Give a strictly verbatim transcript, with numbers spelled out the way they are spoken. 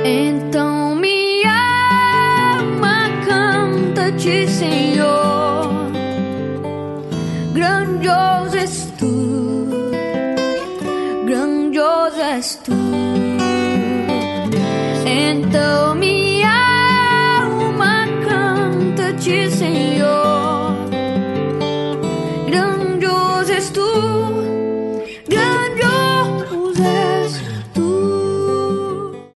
Então minha alma canta-te, Senhor. Grandioso és tu, grandioso és tu. Então minha alma canta-te, Senhor. Grandioso